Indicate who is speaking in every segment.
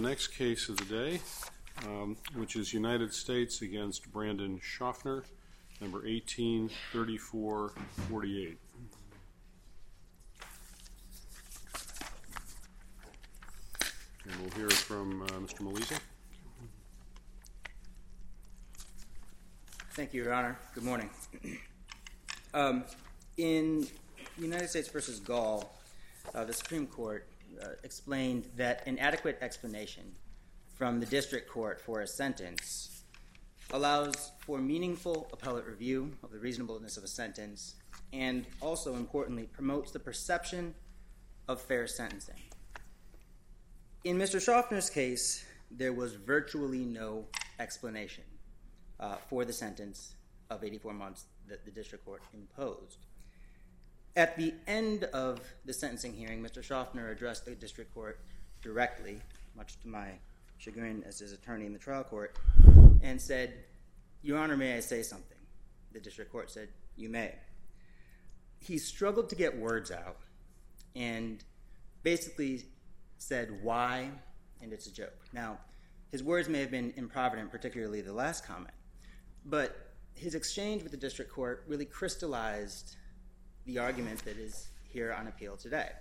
Speaker 1: next case of the day, which is United States against Brandon Schaffner, number 183448. And we'll hear from Mr. Melisa.
Speaker 2: Thank you, Your Honor. Good morning. In United States v. Gall, the Supreme Court explained that an adequate explanation from the district court for a sentence allows for meaningful appellate review of the reasonableness of a sentence and also, importantly, promotes the perception of fair sentencing. In Mr. Schaffner's case, there was virtually no explanation for the sentence of 84 months that the district court imposed. At the end of the sentencing hearing, Mr. Schaffner addressed the district court directly, much to my chagrin as his attorney in the trial court, and said, "Your Honor, may I say something?" The district court said, "You may." He struggled to get words out and basically said, "Why?" and "It's a joke." Now, his words may have been improvident, particularly the last comment, but his exchange with the district court really crystallized the argument that is here on appeal today.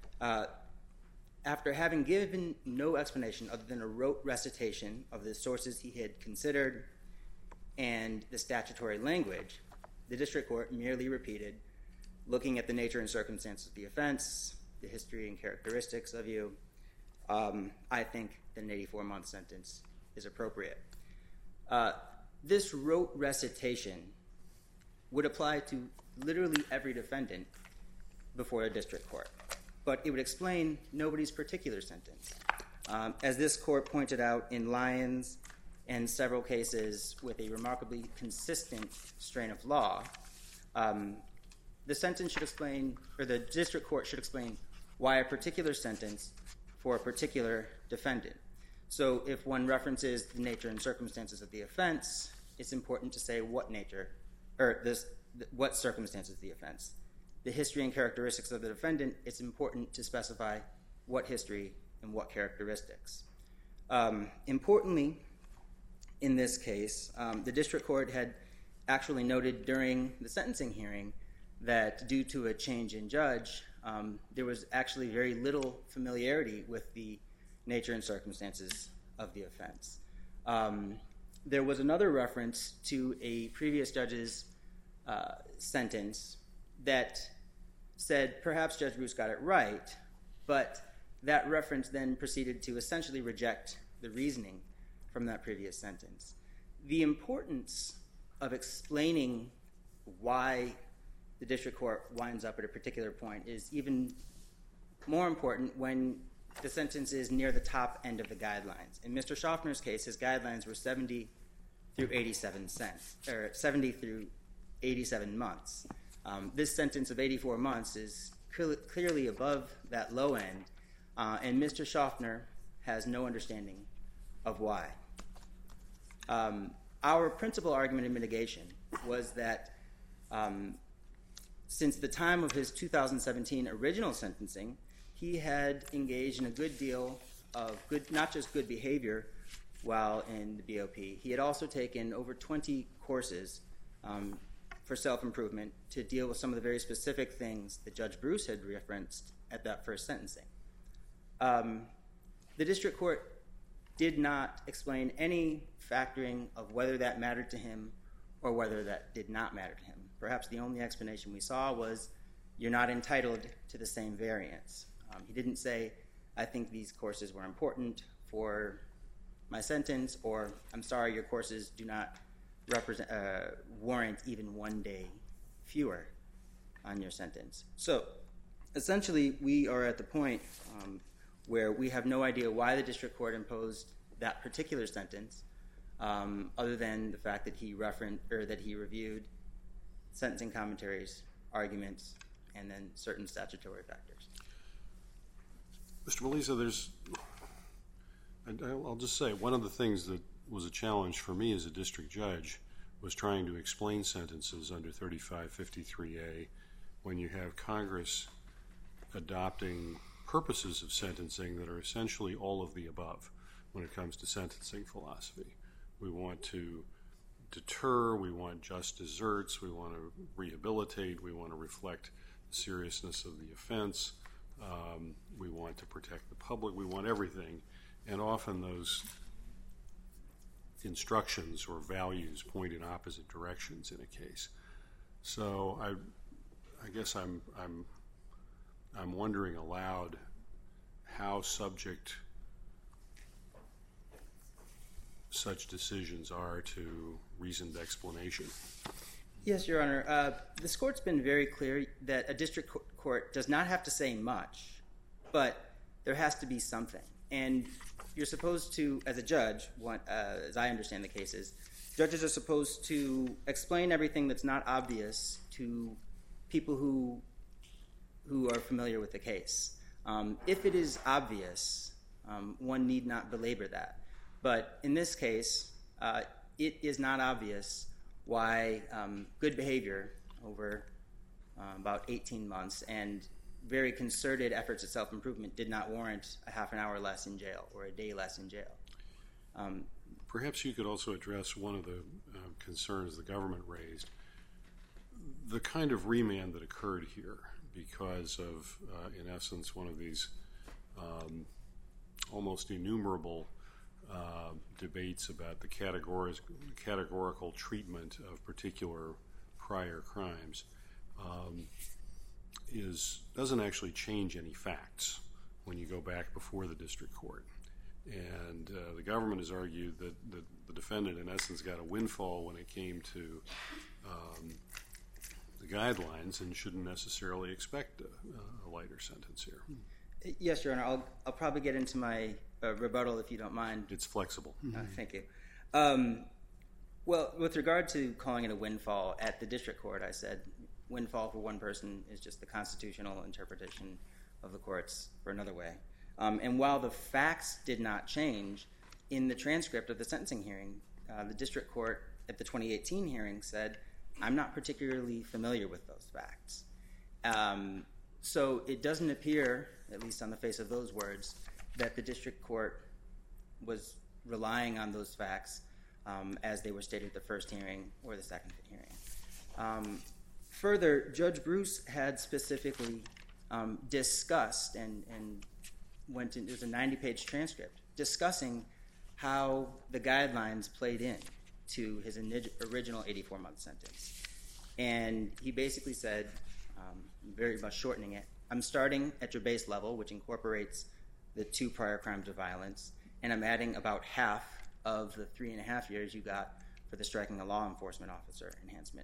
Speaker 2: After having given no explanation other than a rote recitation of the sources he had considered and the statutory language, the district court merely repeated, "Looking at the nature and circumstances of the offense, the history and characteristics of you, I think that an 84-month sentence is appropriate." This rote recitation would apply to literally every defendant before a district court, but it would explain nobody's particular sentence. As this court pointed out in Lyons and several cases with a remarkably consistent strain of law, the sentence should explain, or the district court should explain, why a particular sentence for a particular defendant. So if one references the nature and circumstances of the offense, it's important to say what nature, or what circumstances of the offense. The history and characteristics of the defendant, it's important to specify what history and what characteristics. Importantly, in this case, the district court had actually noted during the sentencing hearing that due to a change in judge, there was actually very little familiarity with the nature and circumstances of the offense. There was another reference to a previous judge's sentence that said perhaps Judge Bruce got it right, but that reference then proceeded to essentially reject the reasoning from that previous sentence. The importance of explaining why the district court winds up at a particular point is even more important when the sentence is near the top end of the guidelines. In Mr. Schaffner's case, his guidelines were 70 through 87 months. This sentence of 84 months is clearly above that low end, and Mr. Schaffner has no understanding of why. Our principal argument in mitigation was that since the time of his 2017 original sentencing, he had engaged in a good deal of not just good behavior while in the BOP. He had also taken over 20 courses for self-improvement to deal with some of the very specific things that Judge Bruce had referenced at that first sentencing. The district court did not explain any factoring of whether that mattered to him or whether that did not matter to him. Perhaps the only explanation we saw was, "You're not entitled to the same variance." He didn't say, "I think these courses were important for my sentence," or, "I'm sorry, your courses do not warrant even 1 day fewer on your sentence." So essentially, we are at the point where we have no idea why the district court imposed that particular sentence, other than the fact that he reviewed sentencing commentaries, arguments, and then certain statutory factors.
Speaker 1: Mr. Melisa, I'll just say, one of the things that was a challenge for me as a district judge was trying to explain sentences under 3553A when you have Congress adopting purposes of sentencing that are essentially all of the above. when it comes to sentencing philosophy. We want to deter, we want just desserts, we want to rehabilitate, we want to reflect the seriousness of the offense, we want to protect the public, we want everything. And often those instructions or values point in opposite directions in a case. So I guess I'm wondering aloud how subject such decisions are to reasoned explanation.
Speaker 2: Yes, Your Honor. This court's been very clear that a district court does not have to say much, but there has to be something. And you're supposed to, as a judge, as I understand the cases, judges are supposed to explain everything that's not obvious to people who are familiar with the case. If it is obvious, one need not belabor that. But in this case, it is not obvious why good behavior over about 18 months and very concerted efforts at self-improvement did not warrant a half an hour less in jail or a day less in jail.
Speaker 1: Perhaps you could also address one of the concerns the government raised, the kind of remand that occurred here because of, in essence, one of these almost innumerable debates about the categorical treatment of particular prior crimes doesn't actually change any facts when you go back before the district court. And the government has argued that the defendant, in essence, got a windfall when it came to the guidelines and shouldn't necessarily expect a lighter sentence here.
Speaker 2: Yes, Your Honor. I'll probably get into my rebuttal if you don't mind.
Speaker 1: It's flexible.
Speaker 2: Thank you. Well, with regard to calling it a windfall, at the district court I said windfall for one person is just the constitutional interpretation of the courts for another way. And while the facts did not change, in the transcript of the sentencing hearing, the district court at the 2018 hearing said, I'm not particularly familiar with those facts. So it doesn't appear, at least on the face of those words, that the district court was relying on those facts as they were stated at the first hearing or the second hearing. Further, Judge Bruce had specifically discussed and went in, there's a 90-page transcript, discussing how the guidelines played in to his original 84-month sentence. And he basically said, very much shortening it, I'm starting at your base level, which incorporates the 2 prior crimes of violence, and I'm adding about half of the 3.5 years you got for the striking a law enforcement officer enhancement.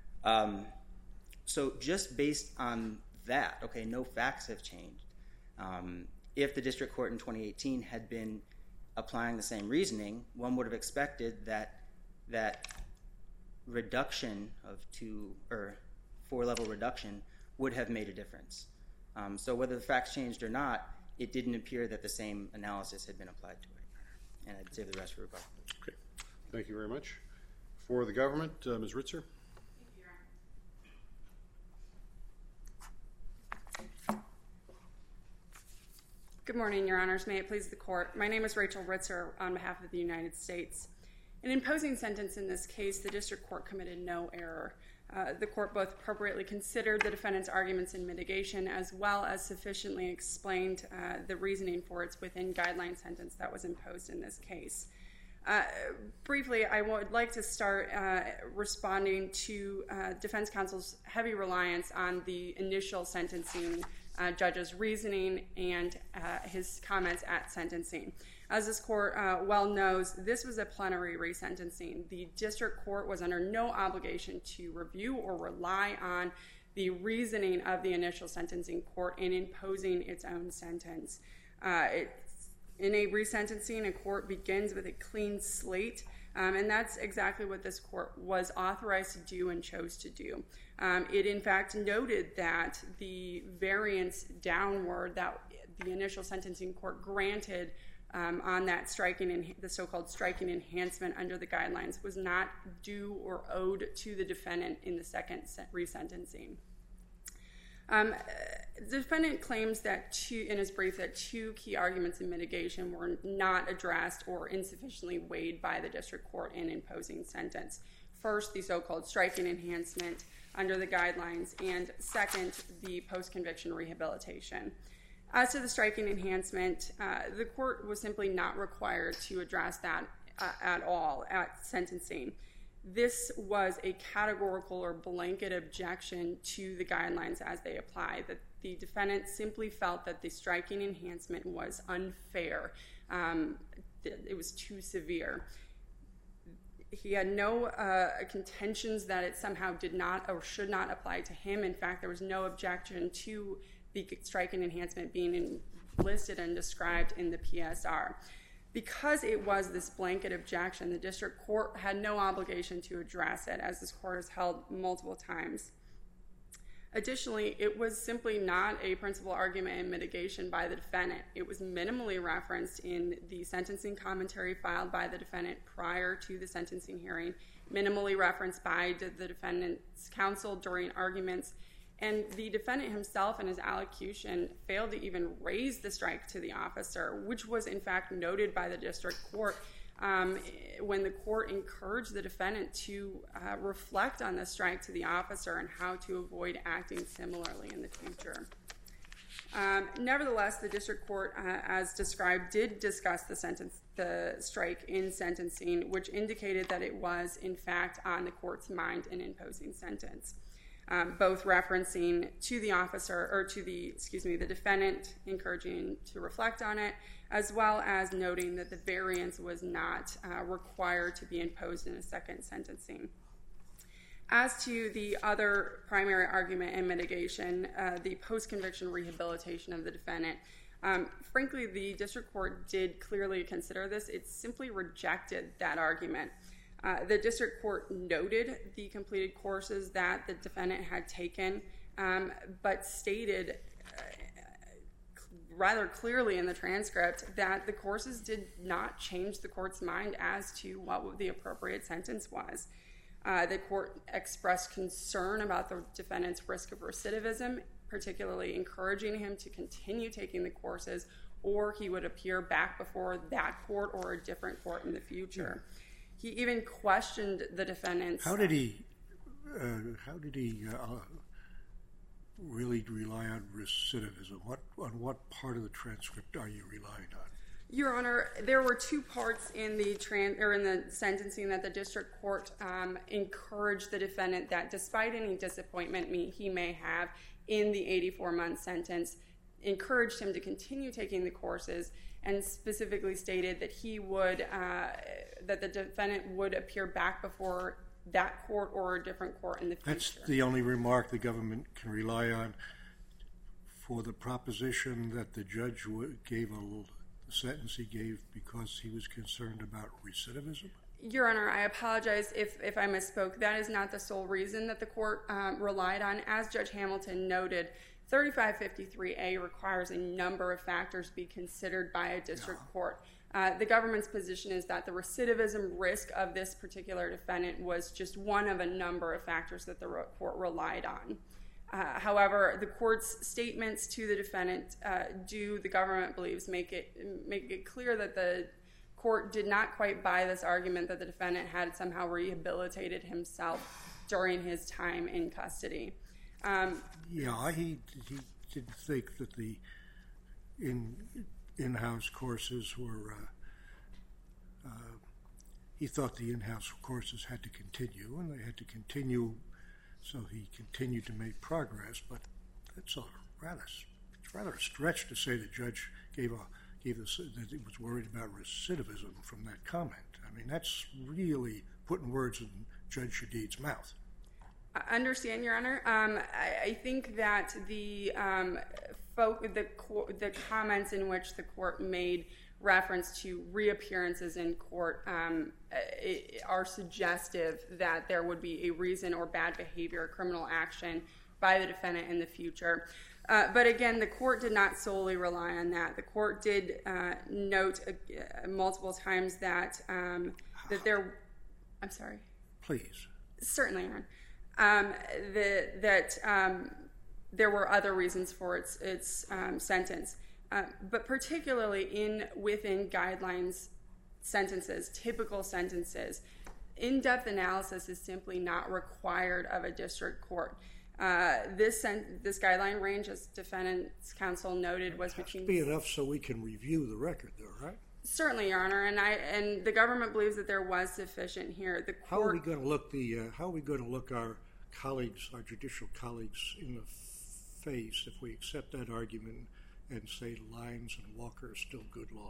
Speaker 2: So just based on that, okay, no facts have changed. If the district court in 2018 had been applying the same reasoning, one would have expected that reduction of 4-level reduction would have made a difference. So whether the facts changed or not, it didn't appear that the same analysis had been applied to it. And I'd save the rest for rebuttal.
Speaker 1: Okay. Thank you very much. For the government, Ms. Ritzer.
Speaker 3: Good morning, Your Honors. May it please the Court. My name is Rachel Ritzer on behalf of the United States. In imposing sentence in this case, the district court committed no error. The court both appropriately considered the defendant's arguments in mitigation as well as sufficiently explained the reasoning for its within-guideline sentence that was imposed in this case. Briefly, I would like to start responding to defense counsel's heavy reliance on the initial sentencing judge's reasoning and his comments at sentencing. As this court well knows, this was a plenary resentencing. The district court was under no obligation to review or rely on the reasoning of the initial sentencing court in imposing its own sentence. In a resentencing, a court begins with a clean slate, and that's exactly what this court was authorized to do and chose to do. It, in fact, noted that the variance downward that the initial sentencing court granted on that the so-called striking enhancement under the guidelines was not due or owed to the defendant in the second resentencing. The defendant claims that in his brief that two key arguments in mitigation were not addressed or insufficiently weighed by the district court in imposing sentence. First, the so-called striking enhancement under the guidelines, and second, the post-conviction rehabilitation. As to the striking enhancement, the court was simply not required to address that at all at sentencing. This was a categorical or blanket objection to the guidelines as they apply. That the defendant simply felt that the striking enhancement was unfair. It was too severe. He had no contentions that it somehow did not or should not apply to him. In fact, there was no objection to the striking enhancement being listed and described in the PSR. Because it was this blanket objection, the district court had no obligation to address it, as this court has held multiple times. Additionally, it was simply not a principal argument in mitigation by the defendant. It was minimally referenced in the sentencing commentary filed by the defendant prior to the sentencing hearing, minimally referenced by the defendant's counsel during arguments, and the defendant himself in his allocution failed to even raise the strike to the officer, which was in fact noted by the district court when the court encouraged the defendant to reflect on the strike to the officer and how to avoid acting similarly in the future. Nevertheless, the district court, as described, did discuss the strike in sentencing, which indicated that it was in fact on the court's mind in imposing sentence. Both referencing to the officer or to the defendant, encouraging to reflect on it, as well as noting that the variance was not required to be imposed in a second sentencing. As to the other primary argument in mitigation, the post-conviction rehabilitation of the defendant, frankly, the district court did clearly consider this. It simply rejected that argument. The district court noted the completed courses that the defendant had taken, but stated rather clearly in the transcript that the courses did not change the court's mind as to what the appropriate sentence was. The court expressed concern about the defendant's risk of recidivism, particularly encouraging him to continue taking the courses, or he would appear back before that court or a different court in the future. He even questioned the defendant's...
Speaker 4: How did he really rely on recidivism? On what part of the transcript are you relying on?
Speaker 3: Your Honor, there were two parts in the sentencing that the district court encouraged the defendant that, despite any disappointment he may have in the 84-month sentence, encouraged him to continue taking the courses, and specifically stated that he would, that the defendant would appear back before that court or a different court in the future.
Speaker 4: That's the only remark the government can rely on for the proposition that the judge gave the sentence he gave because he was concerned about recidivism?
Speaker 3: Your Honor, I apologize if I misspoke. That is not the sole reason that the court relied on. As Judge Hamilton noted, 3553A requires a number of factors be considered by a district court. The government's position is that the recidivism risk of this particular defendant was just one of a number of factors that the court relied on. However, the court's statements to the defendant the government believes, make it clear that the court did not quite buy this argument that the defendant had somehow rehabilitated himself during his time in custody.
Speaker 4: He did think that the in-house courses were, he thought the in-house courses had to continue, and they had to continue, so he continued to make progress, but it's rather a stretch to say the judge that he was worried about recidivism from that comment. I mean, that's really putting words in Judge Shadid's mouth.
Speaker 3: I understand, Your Honor. I think that the comments in which the court made reference to reappearances in court are suggestive that there would be a reason or bad behavior, criminal action by the defendant in the future. But again, the court did not solely rely on that. The court did note multiple times that there... I'm sorry?
Speaker 4: Please.
Speaker 3: Certainly, Your Honor. That there were other reasons for its sentence. But particularly within guidelines sentences, typical sentences, in-depth analysis is simply not required of a district court. This guideline range, as defendant's counsel noted, was between...
Speaker 4: It has to be enough so we can review the record, though, right?
Speaker 3: Certainly, Your Honor, and the government believes that there was sufficient here. The court...
Speaker 4: How are we going to look our colleagues, our judicial colleagues, in the face if we accept that argument and say Lyons and Walker are still good law?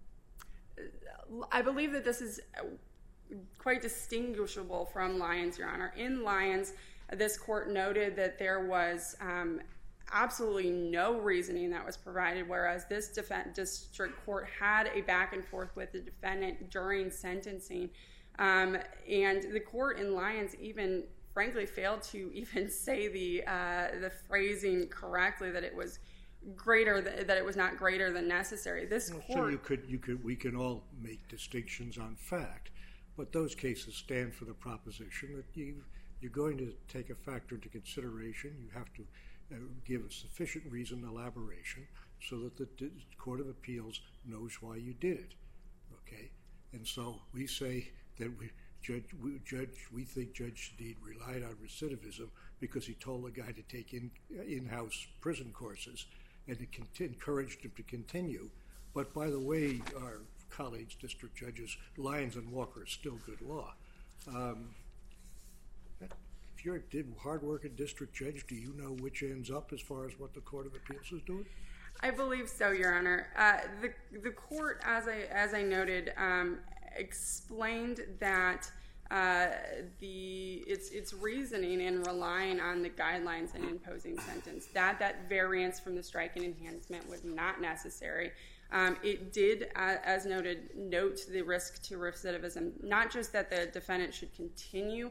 Speaker 3: I believe that this is quite distinguishable from Lyons, Your Honor. In Lyons, this court noted that there was absolutely no reasoning that was provided, whereas this district court had a back and forth with the defendant during sentencing. And the court in Lyons even, frankly, failed to even say the phrasing correctly, that it was that it was not greater than necessary. This court...
Speaker 4: So we can all make distinctions on fact, but those cases stand for the proposition that you're going to take a factor into consideration. You have to give a sufficient reason, elaboration, so that the Court of Appeals knows why you did it. Okay, and so we say that we think Judge Shadid relied on recidivism because he told the guy to take in-house prison courses and encouraged him to continue. But by the way, our colleagues, district judges, Lyons and Walker are still good law. If you're a hard-working district judge, do you know which ends up as far as what the Court of Appeals is doing?
Speaker 3: I believe so, Your Honor. The court, as I noted, explained that its reasoning in relying on the guidelines and imposing sentence, that variance from the striking enhancement was not necessary. It did, as noted, note the risk to recidivism, not just that the defendant should continue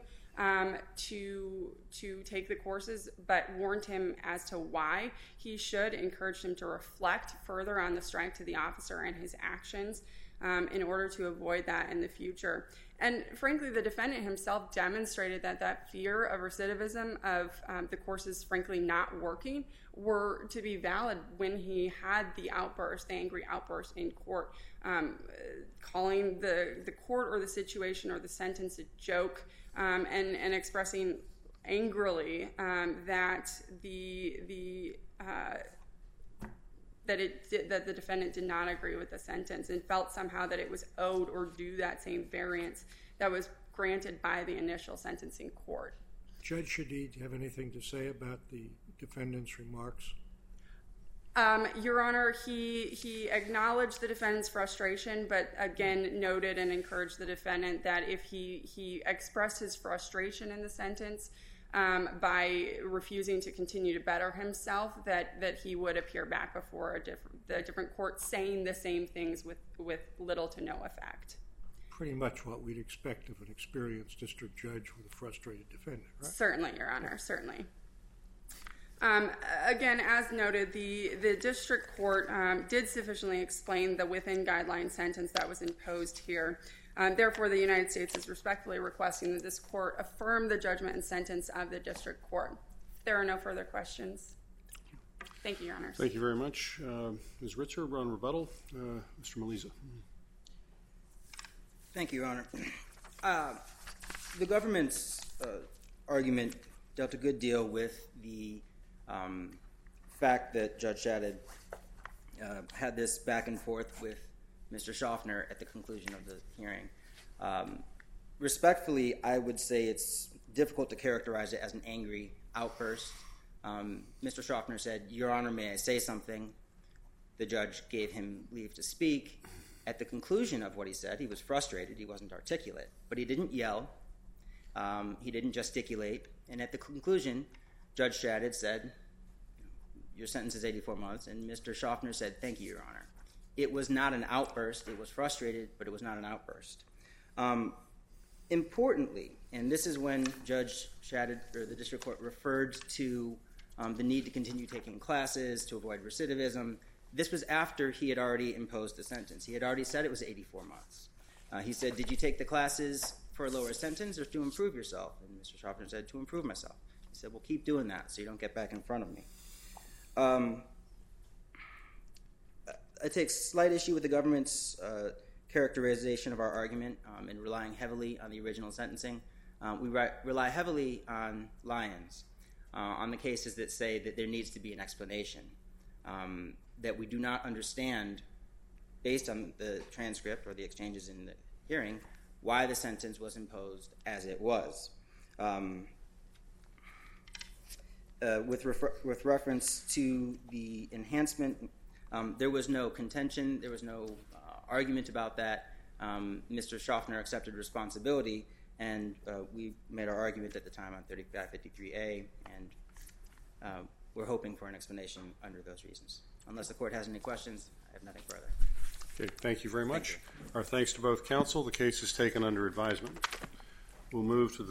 Speaker 3: to take the courses, but warned him as to why he should, encourage him to reflect further on the strike to the officer and his actions in order to avoid that in the future. And frankly, the defendant himself demonstrated that fear of recidivism, of the courses frankly not working, were to be valid when he had the angry outburst in court, calling the court or the situation or the sentence a joke, and expressing angrily that the defendant did not agree with the sentence and felt somehow that it was owed or due that same variance that was granted by the initial sentencing court.
Speaker 4: Judge Shadid, do you have anything to say about the defendant's remarks?
Speaker 3: Your Honor, he acknowledged the defendant's frustration, but again noted and encouraged the defendant that if he expressed his frustration in the sentence by refusing to continue to better himself, that he would appear back before the different court saying the same things with little to no effect.
Speaker 4: Pretty much what we'd expect of an experienced district judge with a frustrated defendant, right?
Speaker 3: Certainly, Your Honor, certainly. Again, as noted, the district court did sufficiently explain the within guideline sentence that was imposed here. Therefore, the United States is respectfully requesting that this court affirm the judgment and sentence of the district court. If there are no further questions. Thank you, Your Honors.
Speaker 1: Thank you very much. Ms. Ritzer, on rebuttal. Mr. Melisa.
Speaker 2: Thank you, Your Honor. The government's argument dealt a good deal with the fact that Judge Shadid had this back and forth with Mr. Schaffner at the conclusion of the hearing. Respectfully, I would say it's difficult to characterize it as an angry outburst. Mr. Schaffner said, "Your Honor, may I say something?" The judge gave him leave to speak. At the conclusion of what he said, he was frustrated. He wasn't articulate. But he didn't yell. He didn't gesticulate. And at the conclusion, Judge Shadid said, "Your sentence is 84 months." And Mr. Schaffner said, "Thank you, Your Honor." It was not an outburst. It was frustrated, but it was not an outburst. Importantly, and this is when Judge Shadid, or the district court, referred to the need to continue taking classes to avoid recidivism, this was after he had already imposed the sentence. He had already said it was 84 months. He said, "Did you take the classes for a lower sentence or to improve yourself?" And Mr. Schaffner said, "To improve myself." He said, well, keep doing that so you don't get back in front of me. I take slight issue with the government's characterization of our argument and relying heavily on the original sentencing. We rely heavily on Lyons, on the cases that say that there needs to be an explanation, that we do not understand, based on the transcript or the exchanges in the hearing, why the sentence was imposed as it was. With reference to the enhancement, there was no contention, there was no argument about that. Mr. Schaffner accepted responsibility, and we made our argument at the time on 3553A, and we're hoping for an explanation under those reasons. Unless the court has any questions, I have nothing further.
Speaker 1: Okay, thank you very much. Our thanks to both counsel. The case is taken under advisement. We'll move to the